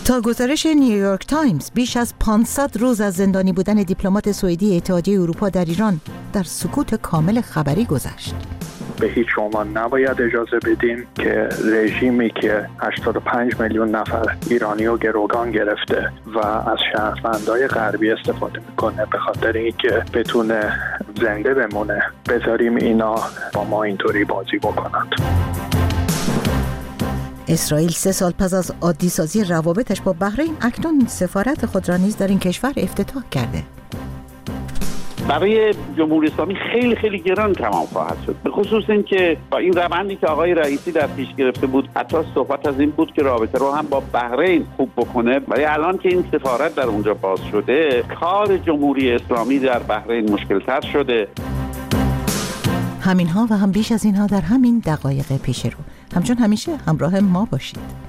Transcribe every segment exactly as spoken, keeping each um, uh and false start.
تا گزارش نیویورک تایمز بیش از پانصد روز از زندانی بودن دیپلمات سوئدی اتحادیه اروپا در ایران در سکوت کامل خبری گذشت. به هیچ عنوان نباید اجازه بدیم که رژیمی که هشتاد و پنج میلیون نفر ایرانی و گروگان گرفته و از شهروندای غربی استفاده میکنه به خاطر اینکه بتونه زنده بمونه، بذاریم اینا با ما اینطوری بازی بکنند. اسرائیل سه سال پس از عادی سازی روابطش با بحرین اکنون سفارت خود را نیز در این کشور افتتاح کرده. برای جمهوری اسلامی خیلی خیلی گران تمام خواهد شد، به خصوص این که با این روندی که آقای رئیسی در پیش گرفته بود حتی صحبت از این بود که رابطه رو هم با بحرین خوب بکنه، ولی الان که این سفارت در اونجا باز شده کار جمهوری اسلامی در بحرین مشکل‌تر شده. همینها و هم بیش از اینها در همین دقایق پیش رو. همچون همیشه همراه ما باشید.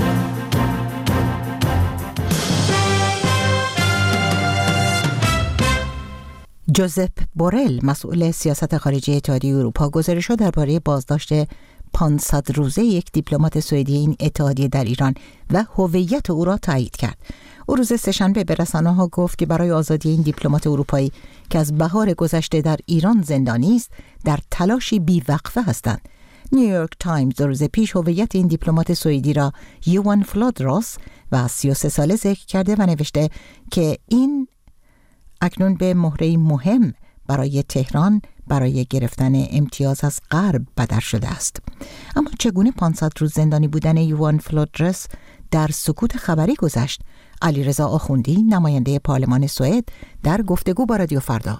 جوزپ بورل، مسئول سیاست خارجی اتحادیه اروپا، گزارش‌ها درباره بازداشت پانصد روزه یک دیپلمات سوئدی این اتحادیه در ایران و هویت او را تایید کرد. او روز سه‌شنبه به رسانه‌ها گفت که برای آزادی این دیپلمات اروپایی که از بهار گذشته در ایران زندانی است، در تلاشی بی‌وقفه هستند. نیویورک تایمز دو روز پیش هویت این دیپلمات سوئدی را یوان فلودروس و سی و سه ساله ذکر کرده و نوشته که این اکنون به مهره‌ای مهم برای تهران برای گرفتن امتیاز از غرب بدر شده است. اما چگونه پانصد روز زندانی بودن یوان فلودروس در سکوت خبری گذشت؟ علیرضا آخوندی، نماینده پارلمان سوئد، در گفتگو با رادیو فردا: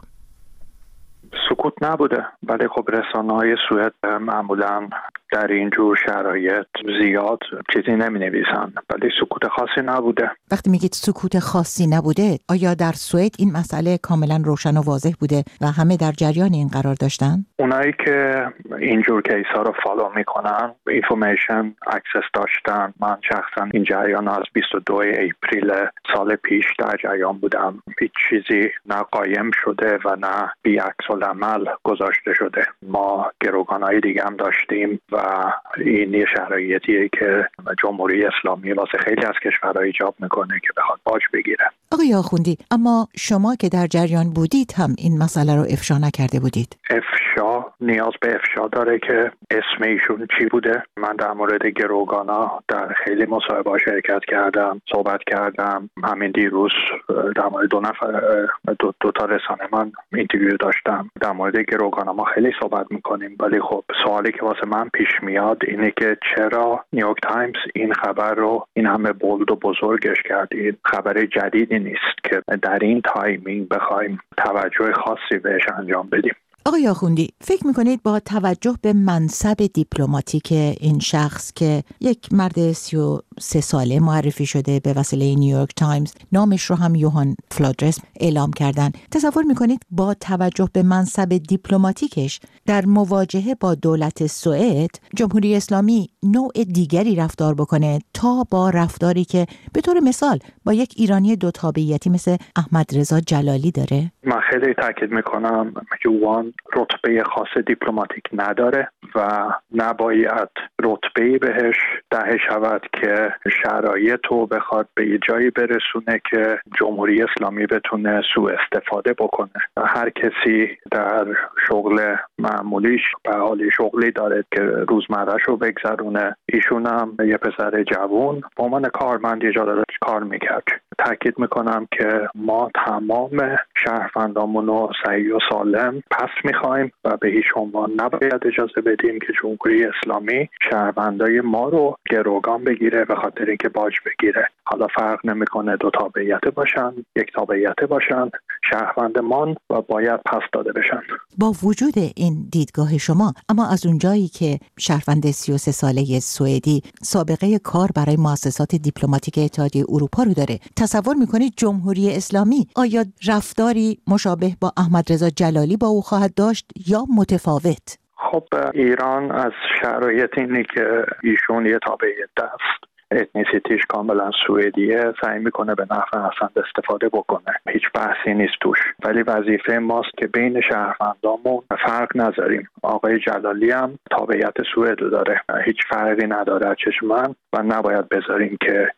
سکوت نبوده، ولی خب رسانه‌های سوئد معمولاً در این جور شرایط زیاد چیزی نمی‌نویسن، ولی سکوت خاصی نبوده. وقتی میگید سکوت خاصی نبوده، آیا در سوئد این مسئله کاملا روشن و واضح بوده و همه در جریان این قرار داشتن؟ اونایی که این جور کیس‌ها رو فالو میکنن، اینفورمیشن اکسس داشتن. من شخصا این جریان از بیست و دو اپریل سال پیش در جریان بودم. هیچ چیزی نه قایم شده و نه بی عکس العمل گذاشته شده. ما گروگان‌های دیگه هم داشتیم و این یه شرایطیه که جمهوری اسلامی واسه خیلی از کشورها ایجاب میکنه که بخواد باج بگیره. آقای آخوندی، اما شما که در جریان بودید هم این مسئله رو افشا نکرده بودید. افشا نیاز به افشا داره که اسم ایشون چی بوده. من در مورد گروگانا در خیلی مصاحبه‌ها شرکت کردم، صحبت کردم. همین دیروز در مورد دو نفر دو, دو تا رسانه من اینترویو داشتم. در مورد گروگانا ما خیلی صحبت میکنیم، ولی خب سوالی که واسه من پیش میاد اینه که چرا نیویورک تایمز این خبر رو این همه بولد و بزرگش کرد؟ این خبر جدیدی نیست که در این تایمینگ بخوایم توجه خاصی بهش انجام بدیم. آقای آخوندی، فکر میکنید با توجه به منصب دیپلماتیک این شخص که یک مرد سی و سه ساله معرفی شده به وسیله نیویورک تایمز، نامش رو هم یوهان فلودروس اعلام کردن، تصور میکنید با توجه به منصب دیپلماتیکش در مواجهه با دولت سوئد جمهوری اسلامی نوع دیگری رفتار بکنه تا با رفتاری که به طور مثال با یک ایرانی دو تابعیتی مثل احمد رضا جلالی داره؟ من خیلی تاکید میکنم یوان رتبه خاص دیپلماتیک نداره و نباید رتبه‌ای بهش ده شود که شرایط رو بخواد به یه جایی برسونه که جمهوری اسلامی بتونه سوء استفاده بکنه. هر کسی در شغل معمولیش به حال شغلی داره که روزمره‌ش رو بگذرونه. ایشون هم یه پسر جوان به عنوان کارمند یه جا داره کار میکرد. تاکید میکنم که ما تمام شهروندامون رو صحیح و سالم پس میخوایم و به هیچ عنوان نباید اجازه بدیم که جمهوری اسلامی شهروندای ما رو گروگان بگیره به خاطر اینکه باج بگیره. حالا فرق نمیکنه دو تابعیت باشن، یک تابعیت باشن، شهروندمان و باید پس داده بشن. با وجود این دیدگاه شما، اما از اونجایی که شهروند سی و سه ساله سوئدی سابقه کار برای مؤسسات دیپلماتیک اتحادیه اروپا رو داره، تصور میکنید جمهوری اسلامی آیا رفتاری مشابه با احمد رضا جلالی با او خواهد داشت یا متفاوت؟ خب ایران از شرایط اینه که ایشون یه تابعیت است، اتنیسیتیش کاملا سوئدیه، سعی میکنه به نفع حسن استفاده بکنه. هیچ بحثی نیست توش، ولی وظیفه ماست که بین شهروندامون فرق نذاریم. آقای جلالی هم تابعیت سوئد داره، هیچ فرقی نداره چشم من و نباید بذاریم که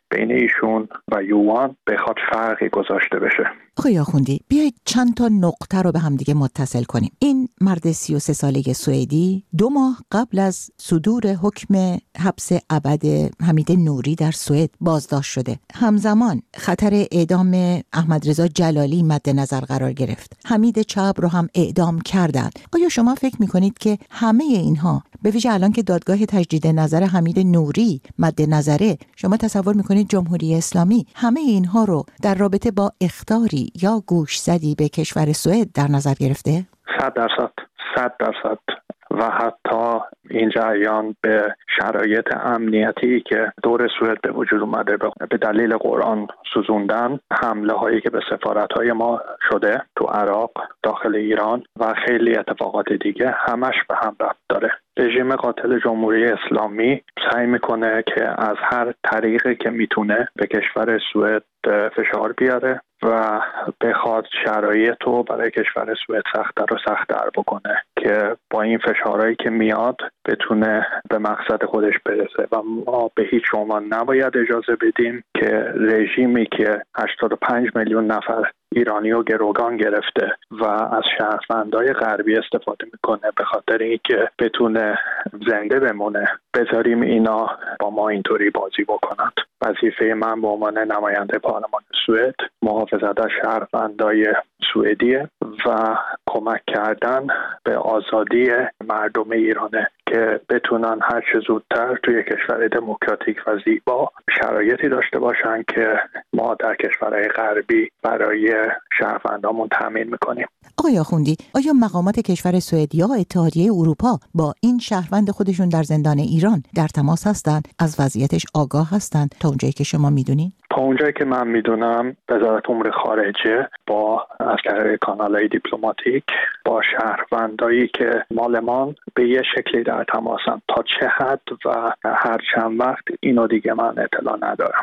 بین ایشون و یوان بخواد فرقی گذاشته بشه. آقای آخوندی، بیایید چند تا نقطه رو به هم دیگه متصل کنیم. این مرد سی و سه ساله سوئدی دو ماه قبل از صدور حکم حبس ابد حمید نوری در سوئد بازداشت شده. همزمان خطر اعدام احمد رضا جلالی مد نظر قرار گرفت. حمید چاب رو هم اعدام کردند. آیا شما فکر می‌کنید که همه اینها، به ویژه الان که دادگاه تجدید نظر حمید نوری مد نظره، شما تصور می‌کنید جمهوری اسلامی همه اینها رو در رابطه با اخطاری یا گوش زدی به کشور سوئد در نظر گرفته؟ صد درصد صد درصد و حتی این جریان به شرایط امنیتی که دور سوئد به وجود اومده به دلیل قرآن سوزوندن، حمله هایی که به سفارت های ما شده تو عراق، داخل ایران و خیلی اتفاقات دیگه، همش به هم ربط داره. رژیم قاتل جمهوری اسلامی سعی میکنه که از هر طریقی که میتونه به کشور سوئد فشار بیاره و بخواد شرایط رو برای کشور سوئد سخت‌تر و سخت‌تر بکنه که با این فشارهایی که میاد بتونه به مقصد خودش برسه. و ما به هیچ عنوان نباید اجازه بدیم که رژیمی که هشتاد و پنج میلیون نفر ایرانی رو گروگان گرفته و از شهروندای غربی استفاده میکنه به خاطر اینکه بتونه زنده بمونه، بذاریم اینا با ما اینطوری بازی بکنند. وظیفه من به عنوان نماینده پارلمان سوئد محافظت از شهروندای سوئدیه و کمک کردن به آزادی مردم ایرانه که بتونن هر چه زودتر توی کشور دموکراتیک و زیبا شرایطی داشته باشن که ما در کشورهای غربی برای شهروندامون تامین میکنیم. آقای آخوندی، آیا مقامات کشور سوئد یا اتحادیه اروپا با این شهروند خودشون در زندان ایران در تماس هستند؟ از وضعیتش آگاه هستند تا اونجایی که شما میدونین؟ تا اونجایی که من میدونم وزارت امور خارجه با از طریق کانال‌های دیپلماتیک با شهروندایی که مالمان به یه شکلی در تماسن. تا چه حد و هر چند وقت اینو دیگه من اطلاع ندارم.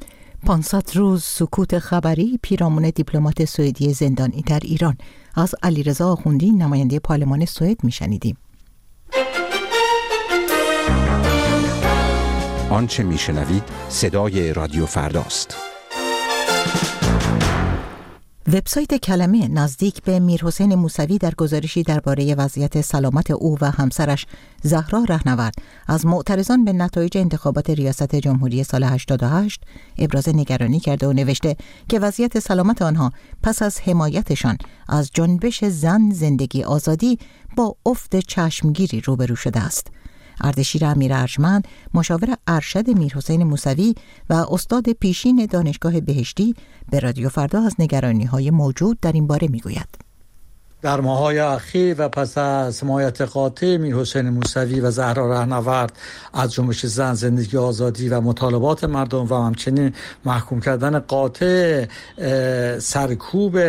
پانصد روز سکوت خبری پیرامون دیپلمات سوئدی زندانی در ایران. از علیرضا آخوندی، نماینده پارلمان سوئد، میشنیدیم. آنچه میشنوید صدای رادیو فرداست. وبسایت کلمه نزدیک به میرحسین موسوی در گزارشی درباره وضعیت سلامت او و همسرش زهرا رهنورد از معترضان به نتایج انتخابات ریاست جمهوری سال هشتاد و هشت ابراز نگرانی کرده و نوشته که وضعیت سلامت آنها پس از حمایتشان از جنبش زن زندگی آزادی با افت چشمگیری روبرو شده است. اردشیر امیر ارجمند، مشاور ارشد میرحسین موسوی و استاد پیشین دانشگاه بهشتی، به رادیو فردا از نگرانی‌های موجود در این باره میگوید. در ماه‌های اخیر و پس از حمایت قاطع میرحسین موسوی و زهرا رهنورد از جنبش زن زندگی آزادی و مطالبات مردم و همچنین محکوم کردن قاطع سرکوب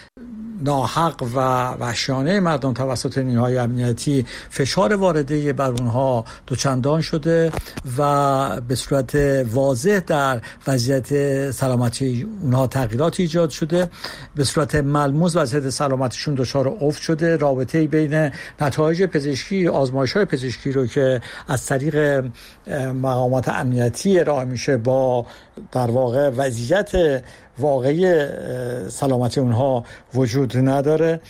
ناحق و وحشیانه مردم توسط نیروهای امنیتی، فشار وارده بر اونها دوچندان شده و به صورت واضح در وضعیت سلامتی اونها تغییرات ایجاد شده. به صورت ملموس وضعیت سلامتیشون دچار افت شده. رابطه بین نتایج پزشکی، آزمایش‌های پزشکی رو که از طریق مقامات امنیتی ارائه میشه با در واقع وضعیت واقعی سلامتی اونها وجود نداره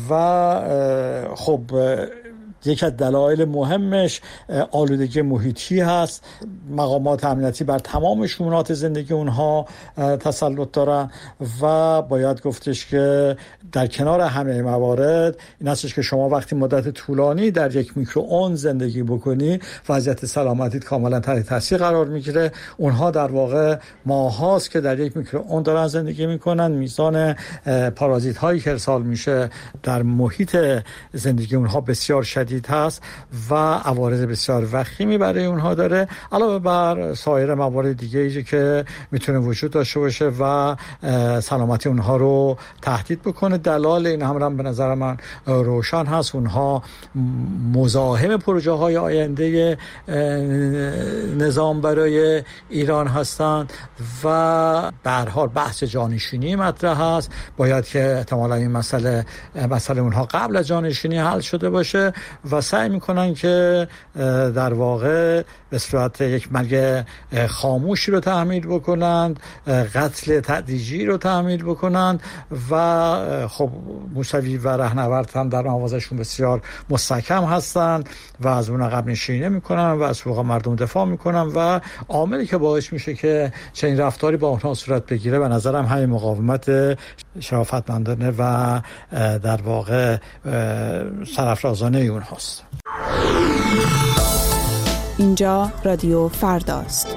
و خب یکی از دلایل مهمش آلودگی محیطی هست. مقامات امنیتی بر تمام شؤونات زندگی اونها تسلط دارن و باید گفتش که در کنار همه موارد این هستش که شما وقتی مدت طولانی در یک میکروئون زندگی بکنی وضعیت سلامتیت کاملا تحت تاثیر قرار میگیره. اونها در واقع ماهاست که در یک میکروئون دارن زندگی میکنن. میزان پارازیت هایی که ارسال میشه در محیط زندگی اونها بسیار شدید هست و عوارض بسیار وخیمی برای اونها داره، علاوه بر سایر موارد دیگه ای که میتونه وجود داشته باشه و سلامتی اونها رو تهدید بکنه. دلایل این هم به نظر من روشن هست. اونها مزاحم پروژه های آینده نظام برای ایران هستند و به هر حال بحث جانشینی مطرح هست. باید که احتمالاً این مسئله مسئله اونها قبل از جانشینی حل شده باشه و سعی میکنن که در واقع به صورت یک مرگ خاموشی رو تحمیل بکنند، قتل تدریجی رو تحمیل بکنند و خب موسوی و رهنورد هم در آوازشون بسیار مستحکم هستند و از اون عقب نشینی نمی‌کنن و از حقوق مردم دفاع میکنن و عاملی که باعث میشه که چنین رفتاری با اونها صورت بگیره به نظرم همین مقاومت شرافتمندانه و در واقع سرافرازانه اونهاست. اینجا رادیو فرداست.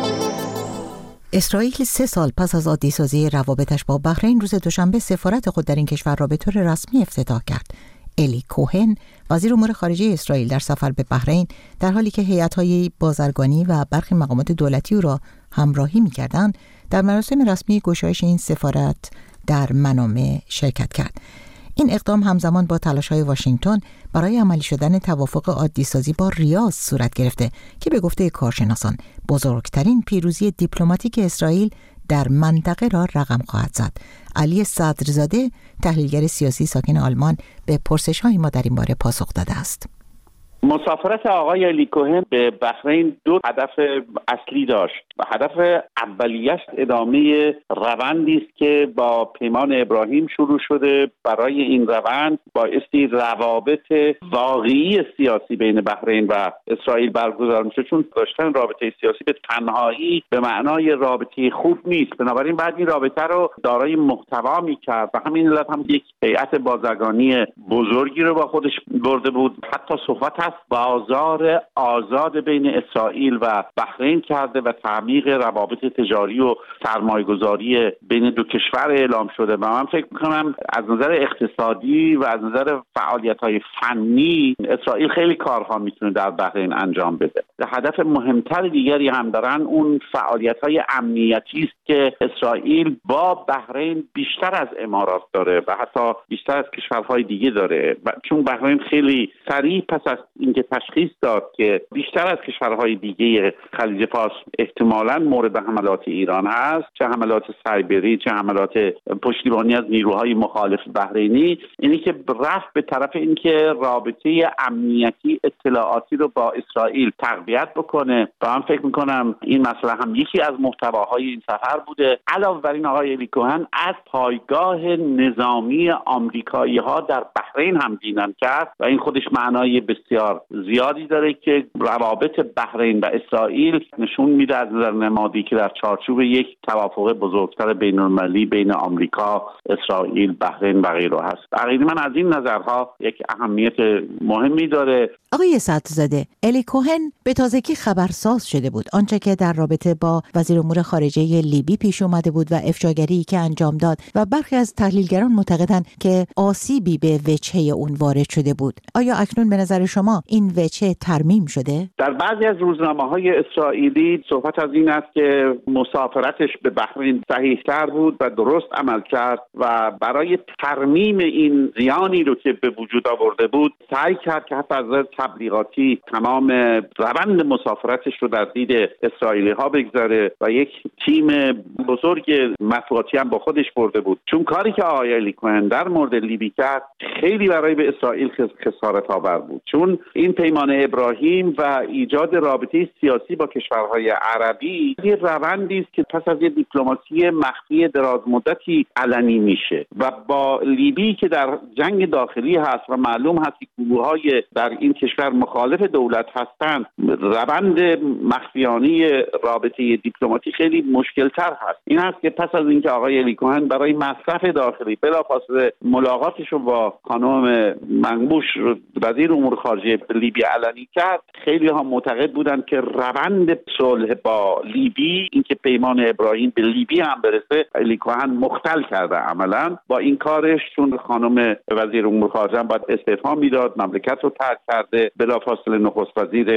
اسرائیل سه سال پس از عادی‌سازی روابطش با بحرین روز دوشنبه سفارت خود در این کشور را به طور رسمی افتتاح کرد. الی کوهن وزیر امور خارجه اسرائیل در سفر به بحرین در حالی که هیئت‌های بازرگانی و برخی مقامات دولتی او را همراهی می‌کردند در مراسم رسمی گشایش این سفارت در منامه شرکت کرد. این اقدام همزمان با تلاش‌های واشنگتن برای عملی شدن توافق عادی‌سازی با ریاض صورت گرفته که به گفته کارشناسان بزرگترین پیروزی دیپلماتیک اسرائیل در منطقه را رقم خواهد زد. علی صدرزاده تحلیلگر سیاسی ساکن آلمان به پرسش‌های ما در این باره پاسخ داده است. مسافرت آقای الی کوهن به بحرین دو هدف اصلی داشت. هدف اولیش ادامه روندی است که با پیمان ابراهیم شروع شده. برای این روند بایستی روابط واقعی سیاسی بین بحرین و اسرائیل برگزار میشه، چون داشتن رابطه سیاسی به تنهایی به معنای رابطه خوب نیست. بنابراین بعد این رابطه رو دارای محتوا میکرد و همین علت هم یک هیئت بازرگانی بزرگی رو با خودش برده بود. حتی صحبت هست بازار آزاد بین اسرائیل و بحرین کرده و تعمیق روابط تجاری و سرمایه‌گذاری بین دو کشور اعلام شده و من فکر می‌کنم از نظر اقتصادی و از نظر فعالیت‌های فنی اسرائیل خیلی کارها میتونه در بحرین انجام بده. هدف مهمتر دیگری هم دارن اون فعالیت‌های امنیتی است که اسرائیل با بحرین بیشتر از امارات داره و حتی بیشتر از کشورهای دیگه داره، چون بحرین خیلی سریع پس از اینکه تشخیص داد که بیشتر از کشورهای دیگه خلیج فارس احتمالاً مورد حملات ایران هست، چه حملات سایبری چه حملات پشتیبانی از نیروهای مخالف بحرینی، اینی که رفت به طرف اینکه رابطه امنیتی اطلاعاتی رو با اسرائیل تقویت بکنه و من فکر میکنم این مسئله هم یکی از محتواهای این سفر بوده. علاوه بر این آقای الی کوهن از پایگاه نظامی آمریکایی ها در بحرین هم دینن کرد و این خودش معنای بسیار زیادی داره که روابط بحرین و اسرائیل نشون میده از نظر نمادی که در چارچوب یک توافق بزرگتر بین‌المللی بین آمریکا، اسرائیل، بحرین و غیره هست. عقیده من از این نظرها یک اهمیت مهمی داره. آقای صدرزاده، الی کوهن به تازگی خبرساز شده بود. آنچه که در رابطه با وزیر امور خارجه لیبی پیش اومده بود و افشاگری که انجام داد و برخی از تحلیلگران معتقدند که آسیبی به وجهه اون وارد شده بود. آیا اکنون به نظر شما این وجهه ترمیم شده؟ در بعضی از روزنامه‌های اسرائیلی صحبت از این است که مسافرتش به بحرین صحیح‌تر بود و درست عمل کرد و برای ترمیم این زیانی رو که به وجود آورده بود سعی کرد که حتی از نظر تبلیغاتی تمام روند مسافرتش رو در دید اسرائیلی‌ها بگذاره و یک تیم بزرگ مطبوعاتی هم با خودش برده بود، چون کاری که آقای الی کوهن در مورد لیبی کرد خیلی برای به اسرائیل خسارت آور بود، چون این پیمان ابراهیم و ایجاد رابطه سیاسی با کشورهای عربی یه روندی است که پس از یه دیپلماسی مخفی دراز مدتی علنی میشه و با لیبی که در جنگ داخلی هست و معلوم هست که گروه‌های در این کشور مخالف دولت هستند، روند مخفیانه رابطه دیپلماتیک خیلی مشکل‌تر هست. این هست که پس از اینکه آقای الی کوهن برای مصرف داخلی بلافاصله ملاقاتش رو با خانم منقوش وزیر امور خارجه لیبی علنی کرد، خیلی ها معتقد بودند که روند صلح با لیبی، اینکه پیمان ابراهیم به لیبی هم برسه، الی کوهن مختل کرده عملا با این کارش، چون خانم وزیر امور خارجه باید استعفا میداد، مملکت رو ترک کرده. بلافاصله نخست وزیر لیبی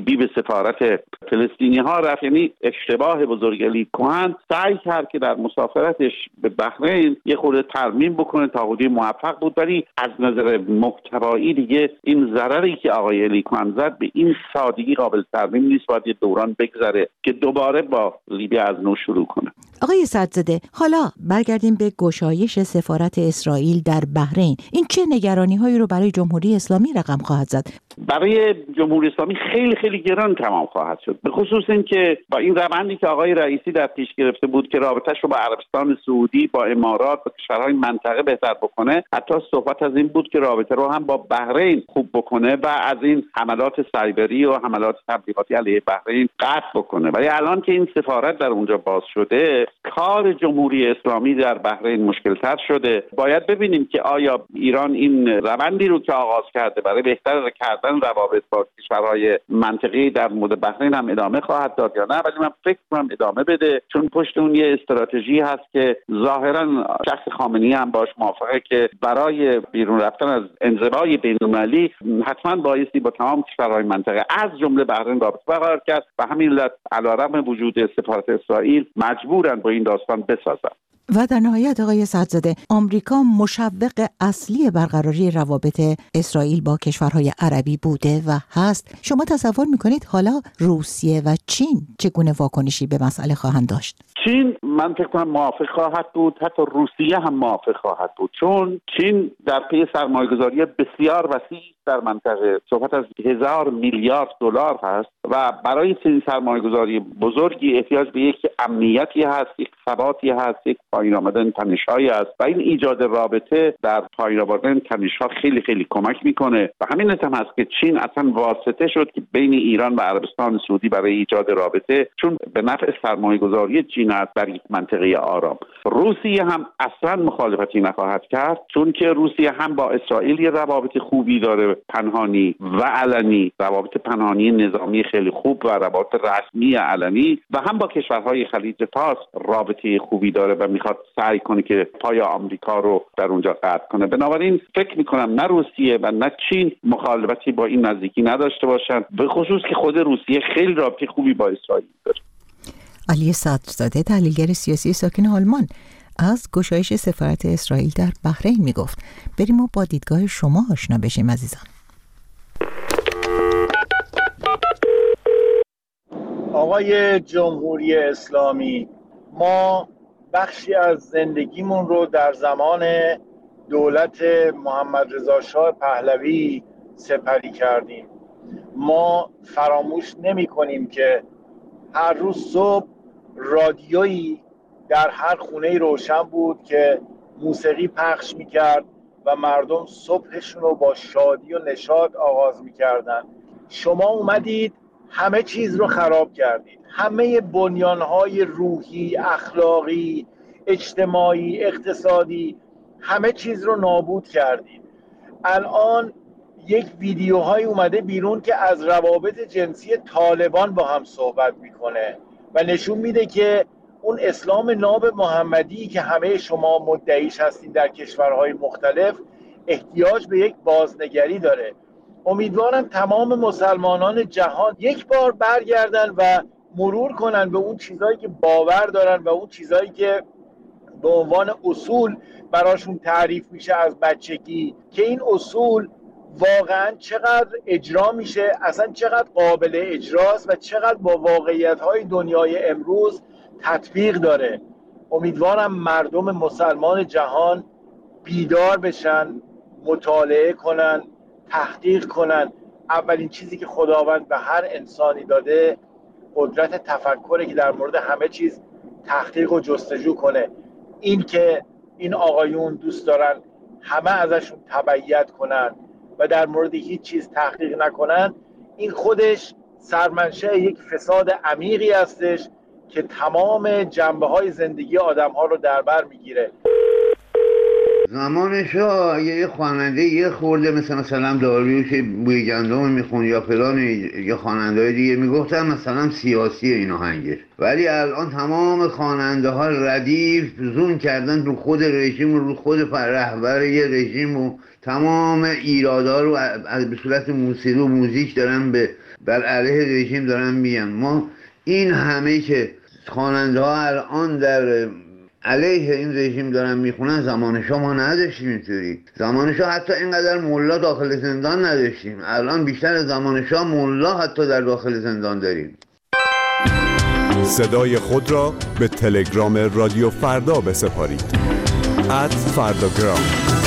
لیبی به سفارت فلسطینی ها رفت. یعنی اشتباه بزرگ علی کوهن سعی کرد که در مسافرتش به بحرین یه خورده ترمیم بکنه، تا حدودی موفق بود، ولی از نظر محتوایی دیگه این ضرری که آقای علی کوهن زد به این سادگی قابل ترمیم نیست. باید یه دوران بگذره که دوباره با لیبی از نو شروع کنه. آقای سدزاده، حالا برگردیم به گشایش سفارت اسرائیل در بحرین. این چه نگرانی هایی رو برای جمهوری اسلامی رقم خواهد زد؟ برای جمهوری اسلامی خیلی خیلی گران تمام خواهد شد، به خصوص اینکه با این روندی که آقای رئیسی در پیش گرفته بود که رابطه‌اش رو با عربستان سعودی، با امارات و کشورهای منطقه بهتر بکنه، حتی صحبت از این بود که رابطه رو هم با بحرین خوب بکنه و از این حملات سایبری و حملات تبلیغاتی علیه بحرین قطع بکنه. ولی الان که این سفارت در اونجا باز شده، کار جمهوری اسلامی در بحرین مشکل‌تر شده. باید ببینیم که آیا ایران این روندی رو که آغاز کرده برای بهتر کردن روابط با کشورهای منطقه‌ای در مورد بحرین هم ادامه خواهد داد یا نه. ولی من فکر کنم ادامه بده، چون پشت اون یه استراتژی هست که ظاهراً شخص خامنه‌ای هم باش موافقه که برای بیرون رفتن از انزوای بین‌المللی حتما بایستی با تمام کشورهای منطقه از جمله بحرین رابطه برقرار کرد و همین علت علیرغم وجود سفارت اسرائیل مجبورن با این داستان بسازن. و در نهایت آقای سدزاده، آمریکا مشوق اصلی برقراری روابط اسرائیل با کشورهای عربی بوده و هست. شما تصور میکنید حالا روسیه و چین چگونه واکنشی به مسئله خواهند داشت؟ چین من فکر کنم موافق خواهد بود، حتی روسیه هم موافق خواهد بود، چون چین در پی سرمایه‌گذاری بسیار وسیع در منطقه، صحبت از هزار میلیارد دلار هست و برای چنین سرمایه‌گذاری بزرگی احتیاج به یک امنیتی هست، یک ثباتی هست، یک پایین آمدن تنش‌هایی هست و این ایجاد رابطه در پایین آوردن تنش‌ها خیلی خیلی کمک میکنه و همین هم هست که چین اصلا واسطه شد که بین ایران و عربستان سعودی برای ایجاد رابطه، چون به نفع سرمایه‌گذاری چین است در یک منطقه آرام. روسیه هم اصلا مخالفتی نخواهد کرد، چون که روسیه هم با اسرائیل یه روابط خوبی داره، پنهانی و علنی، روابط پنهانی نظامی خیلی خوب و روابط رسمی علنی، و هم با کشورهای خلیج فارس رابطه خوبی داره و میخواد سعی کنه که پای آمریکا رو در اونجا قطع کنه. بنابراین فکر میکنم نه روسیه و نه چین مخالفتی با این نزدیکی نداشته باشن، به خصوص که خود روسیه خیلی رابطه خوبی با اسرائیل داره. علی صدرزاده، تحلیلگر سیاسی ساکن آلمان، از گشایش سفارت اسرائیل در بحرین میگفت. بریم و با دیدگاه شما آشنا بشیم عزیزان. آقای جمهوری اسلامی، ما بخشی از زندگیمون رو در زمان دولت محمد رضا شاه پهلوی سپری کردیم. ما فراموش نمی کنیم که هر روز صبح رادیویی در هر خونه روشن بود که موسیقی پخش میکرد و مردم صبحشون رو با شادی و نشاط آغاز میکردن. شما اومدید همه چیز رو خراب کردید، همه بنیانهای روحی، اخلاقی، اجتماعی، اقتصادی، همه چیز رو نابود کردید. الان یک ویدیوهای اومده بیرون که از روابط جنسی طالبان با هم صحبت میکنه و نشون میده که اون اسلام ناب محمدی که همه شما مدعیش هستین در کشورهای مختلف احتیاج به یک بازنگری داره. امیدوارم تمام مسلمانان جهان یک بار برگردن و مرور کنن به اون چیزایی که باور دارن و اون چیزایی که به عنوان اصول براشون تعریف میشه از بچگی، که این اصول واقعا چقدر اجرا میشه، اصلا چقدر قابل اجراست و چقدر با واقعیت‌های دنیای امروز تطبیق داره. امیدوارم مردم مسلمان جهان بیدار بشن، مطالعه کنن، تحقیق کنن. اولین چیزی که خداوند به هر انسانی داده قدرت تفکره که در مورد همه چیز تحقیق و جستجو کنه. این که این آقایون دوست دارن همه ازشون تبعیت کنن و در مورد هیچ چیز تحقیق نکنن، این خودش سرمنشأ یک فساد عمیقی هستش که تمام جنبه‌های زندگی آدم‌ها رو در بر میگیره. زمان شاه اگه یه خواننده یه خورده مثل مثلا داریوش بوی گندم میخون یا فلان یا خواننده‌های دیگه میگفتن مثلا سیاسی این آهنگه، ولی الان تمام خواننده ها ردیف زوم کردن رو خود رژیم و رو خود رهبر یه رژیم و تمام ایرادا رو به صورت موسیقی و موزیک دارن به بر علیه رژیم دارن میگن. ما این همه که خواننده ها الان در علیه این رژیم دارن میخونن زمان شاه ما نداشتیم اینطوری. زمان شاه حتی اینقدر ملا داخل زندان نداشتیم، الان بیشتر از زمان شاه ملا حتی در داخل زندان داریم. صدای خود را به تلگرام رادیو فردا بسپارید. ات فرداگرام.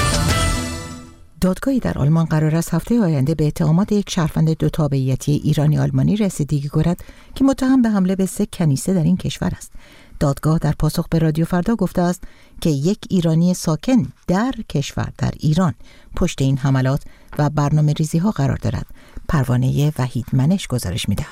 دادگاهی در آلمان قرار است هفته آینده به اتهامات یک شهروند دو تابعیتی ایرانی آلمانی رسیدگی کند که متهم به حمله به سه کنیسه در این کشور است. دادگاه در پاسخ به رادیو فردا گفته است که یک ایرانی ساکن در کشور در ایران پشت این حملات و برنامه ریزی ها قرار دارد. پروانه وحید منش گزارش می‌دهد.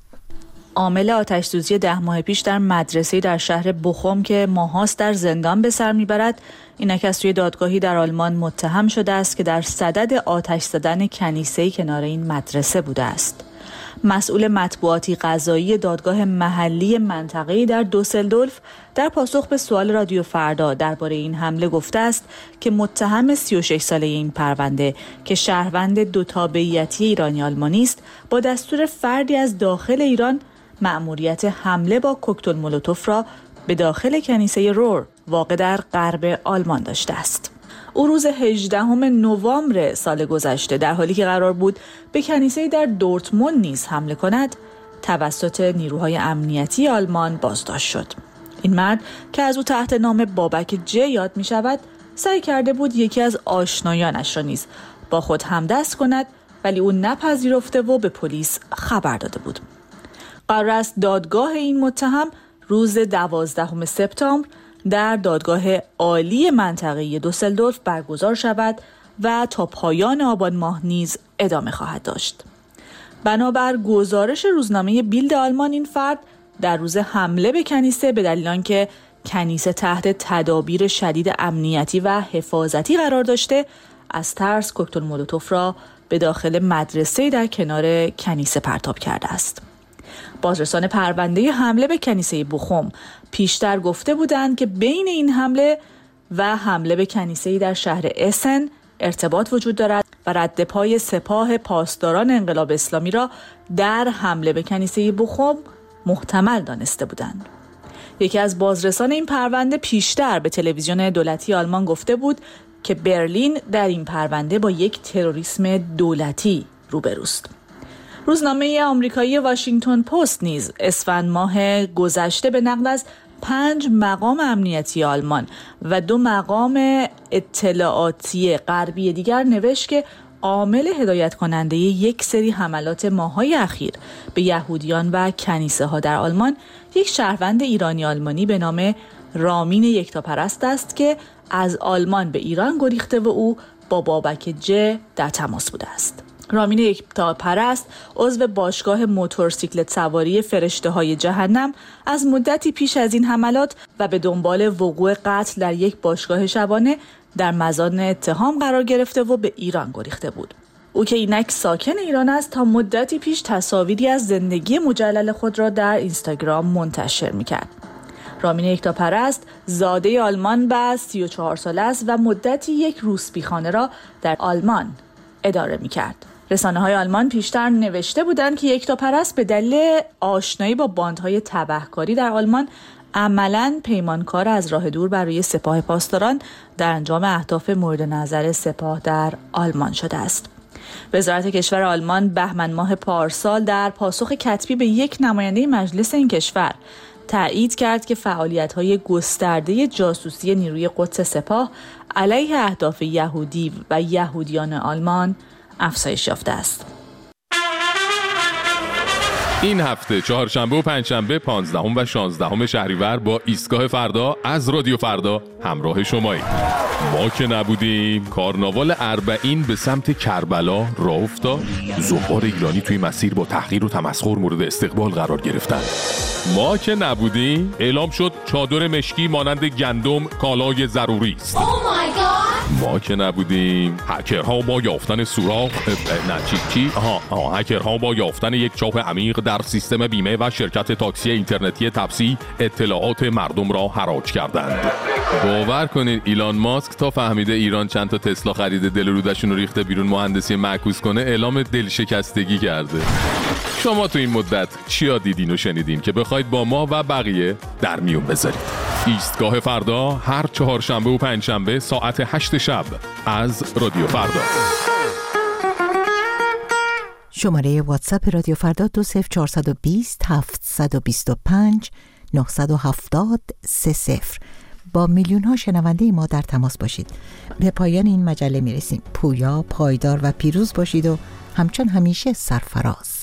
عامل آتش‌سوزی ده ماه پیش در مدرسه‌ای در شهر بوخوم که ماهاست در زندان به سر میبرد، اینک از سوی دادگاهی در آلمان متهم شده است که در صدد آتش زدن کنیسه‌ای کنار این مدرسه بوده است. مسئول مطبوعاتی قضایی دادگاه محلی منطقه‌ای در دوسلدورف در پاسخ به سوال رادیو فردا درباره این حمله گفته است که متهم سی و شش ساله این پرونده که شهروند دو تابعیتی ایرانی آلمانی است، با دستور فردی از داخل ایران مأموریت حمله با کوکتل مولوتوف را به داخل کنیسه رور واقع در غرب آلمان داشته است. او روز هجدهم نوامبر سال گذشته در حالی که قرار بود به کنیسه در دورتموند نیز حمله کند، توسط نیروهای امنیتی آلمان بازداشت شد. این مرد که از او تحت نام بابک جه یاد می شود، سعی کرده بود یکی از آشنایانش را نیز با خود همدست کند، ولی او نپذیرفته و به پلیس خبر داده بود. قرار است دادگاه این متهم روز دوازدهم سپتامبر در دادگاه عالی منطقه‌ای دوسلدورف برگزار شود و تا پایان آبان ماه نیز ادامه خواهد داشت. بنابر گزارش روزنامه بیلد آلمان، این فرد در روز حمله به کنیسه به دلیل آنکه کنیسه تحت تدابیر شدید امنیتی و حفاظتی قرار داشته، از ترس کوکتل مولوتوف را به داخل مدرسه در کنار کنیسه پرتاب کرده است. بازرسان پرونده حمله به کنیسه بوخوم پیشتر گفته بودند که بین این حمله و حمله به کنیسه‌ای در شهر اسن ارتباط وجود دارد و رد پای سپاه پاسداران انقلاب اسلامی را در حمله به کنیسه بوخوم محتمل دانسته بودند. یکی از بازرسان این پرونده پیشتر به تلویزیون دولتی آلمان گفته بود که برلین در این پرونده با یک تروریسم دولتی روبروست. روزنامه آمریکایی واشنگتن پست نیز اسفند ماه گذشته به نقل از پنج مقام امنیتی آلمان و دو مقام اطلاعاتی غربی دیگر نوشت که عامل هدایت کننده یک سری حملات ماه‌های اخیر به یهودیان و کنیسه ها در آلمان یک شهروند ایرانی آلمانی به نام رامین یکتاپرست است که از آلمان به ایران گریخته و او با بابک جه در تماس بوده است. رامین یکتاپرست عضو باشگاه موتورسیکلت سواری فرشته های جهنم از مدتی پیش از این حملات و به دنبال وقوع قتل در یک باشگاه شبانه در مزان اتهام قرار گرفته و به ایران گریخته بود. او که اینک ساکن ایران است، تا مدتی پیش تصاویری از زندگی مجلل خود را در اینستاگرام منتشر می‌کرد. رامین یکتاپرست زاده آلمان و سی و چهار ساله است و مدتی یک روسپیخانه را در آلمان اداره می‌کرد. رسانه‌های آلمان پیشتر نوشته بودند که یکتاپرست به دلیل آشنایی با باندهای تبهکاری در آلمان عملاً پیمانکار از راه دور برای سپاه پاسداران در انجام اهداف مورد نظر سپاه در آلمان شده است. وزارت کشور آلمان بهمن ماه پارسال در پاسخ کتبی به یک نماینده مجلس این کشور تایید کرد که فعالیت‌های گسترده جاسوسی نیروی قدس سپاه علیه اهداف یهودی و یهودیان آلمان افزایش یافته است. این هفته چهارشنبه و پنجشنبه پانزدهم و شانزدهم شهریور با ایستگاه فردا از رادیو فردا همراه شماییم. ما که نبودیم کارناوال اربعین به سمت کربلا راه افتاد. زوار ایرانی توی مسیر با تحقیر و تمسخر مورد استقبال قرار گرفتن. ما که نبودیم اعلام شد چادر مشکی مانند گندم کالای ضروری است. oh ما که نبودیم. هکرها با یافتن سوراخ نه چی چی آها آها هکرها با یافتن یک چاه عمیق در سیستم بیمه و شرکت تاکسی اینترنتی تپسی اطلاعات مردم را حراج کردند. باور کنید ایلان ماسک تا فهمیده ایران چند تا تسلا خریده دل رودشون رو ریخته بیرون مهندسی معکوس کنه اعلام دلشکستگی کرده. شما تو این مدت چیا دیدین و شنیدین که بخواید با ما و بقیه در میون بذارید؟ ایستگاه فردا هر چهارشنبه و پنجشنبه ساعت هشت شب از رادیو فردا. شماره واتساپ رادیو فردا دو صفر چهارصد و بیست هفتصد و بیست و پنج نهصد و هفتاد سه صفر. با میلیون ها شنونده ما در تماس باشید. به پایان این مجله میرسیم. پویا، پایدار و پیروز باشید و همچون همیشه سرفراز.